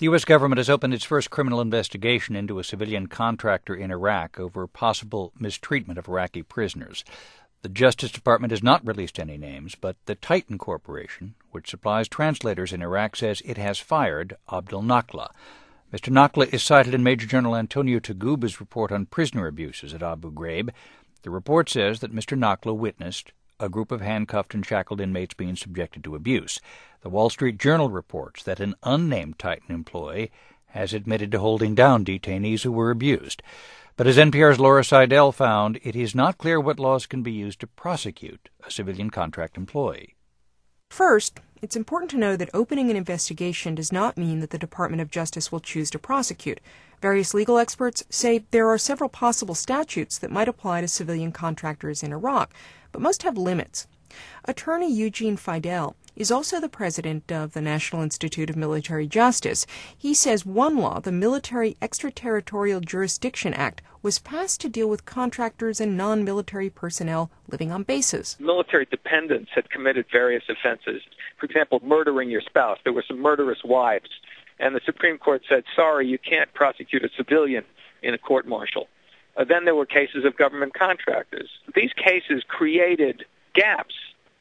The U.S. government has opened its first criminal investigation into a civilian contractor in Iraq over possible mistreatment of Iraqi prisoners. The Justice Department has not released any names, but the Titan Corporation, which supplies translators in Iraq, says it has fired Abdel Nakhla. Mr. Nakhla is cited in Major General Antonio Taguba's report on prisoner abuses at Abu Ghraib. The report says that Mr. Nakhla witnessed a group of handcuffed and shackled inmates being subjected to abuse. The Wall Street Journal reports that an unnamed Titan employee has admitted to holding down detainees who were abused. But as NPR's Laura Seidel found, it is not clear what laws can be used to prosecute a civilian contract employee. First, it's important to know that opening an investigation does not mean that the Department of Justice will choose to prosecute. Various legal experts say there are several possible statutes that might apply to civilian contractors in Iraq, but most have limits. Attorney Eugene Fidel is also the president of the National Institute of Military Justice. He says one law, the Military Extraterritorial Jurisdiction Act, was passed to deal with contractors and non-military personnel living on bases. Military dependents had committed various offenses. For example, murdering your spouse. There were some murderous wives. And the Supreme Court said, sorry, you can't prosecute a civilian in a court-martial. Then there were cases of government contractors. These cases created gaps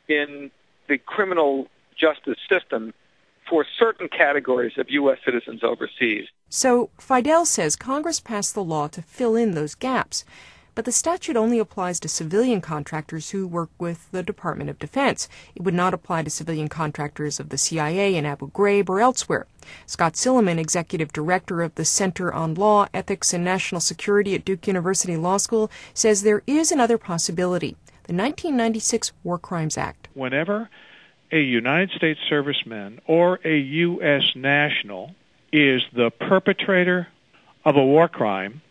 in the criminal justice system for certain categories of U.S. citizens overseas. So Fidel says Congress passed the law to fill in those gaps. But the statute only applies to civilian contractors who work with the Department of Defense. It would not apply to civilian contractors of the CIA in Abu Ghraib or elsewhere. Scott Silliman, executive director of the Center on Law, Ethics, and National Security at Duke University Law School, says there is another possibility, the 1996 War Crimes Act. Whenever a United States serviceman or a U.S. national is the perpetrator of a war crime,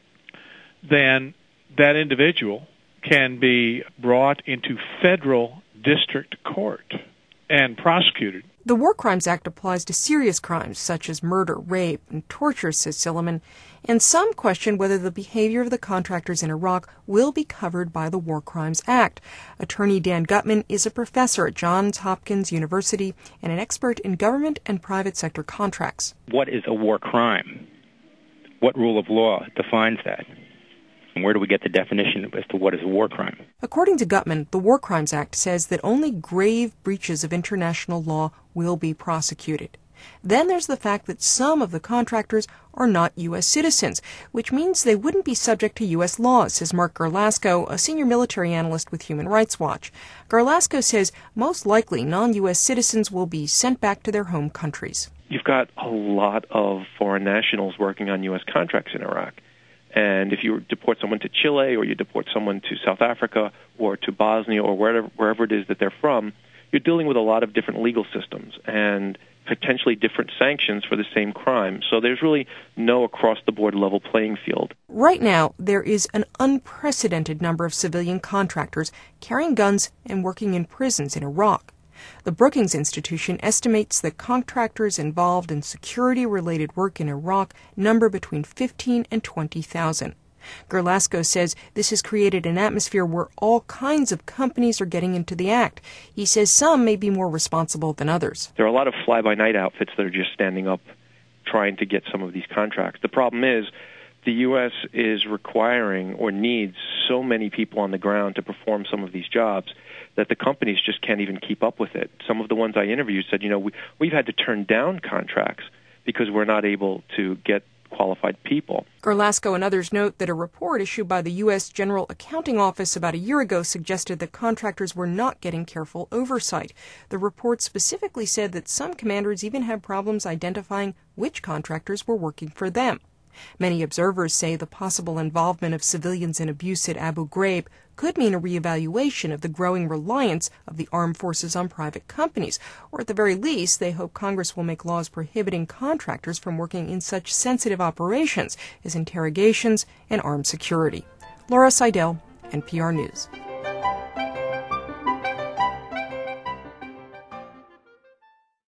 then that individual can be brought into federal district court and prosecuted. The War Crimes Act applies to serious crimes such as murder, rape, and torture, says Silliman, and some question whether the behavior of the contractors in Iraq will be covered by the War Crimes Act. Attorney Dan Gutman is a professor at Johns Hopkins University and an expert in government and private sector contracts. What is a war crime? What rule of law defines that? And where do we get the definition as to what is a war crime? According to Gutman, the War Crimes Act says that only grave breaches of international law will be prosecuted. Then there's the fact that some of the contractors are not U.S. citizens, which means they wouldn't be subject to U.S. laws, says Mark Garlasco, a senior military analyst with Human Rights Watch. Garlasco says most likely non-U.S. citizens will be sent back to their home countries. You've got a lot of foreign nationals working on U.S. contracts in Iraq. And if you deport someone to Chile or you deport someone to South Africa or to Bosnia or wherever it is that they're from, you're dealing with a lot of different legal systems and potentially different sanctions for the same crime. So there's really no across-the-board level playing field. Right now, there is an unprecedented number of civilian contractors carrying guns and working in prisons in Iraq. The Brookings Institution estimates that contractors involved in security-related work in Iraq number between 15 and 20,000. Garlasco says this has created an atmosphere where all kinds of companies are getting into the act. He says some may be more responsible than others. There are a lot of fly-by-night outfits that are just standing up trying to get some of these contracts. The problem is the U.S. is requiring or needs so many people on the ground to perform some of these jobs that the companies just can't even keep up with it. Some of the ones I interviewed said, we've had to turn down contracts because we're not able to get qualified people. Garlasco and others note that a report issued by the U.S. General Accounting Office about a year ago suggested that contractors were not getting careful oversight. The report specifically said that some commanders even had problems identifying which contractors were working for them. Many observers say the possible involvement of civilians in abuse at Abu Ghraib could mean a reevaluation of the growing reliance of the armed forces on private companies, or at the very least, they hope Congress will make laws prohibiting contractors from working in such sensitive operations as interrogations and armed security. Laura Seidel, NPR News.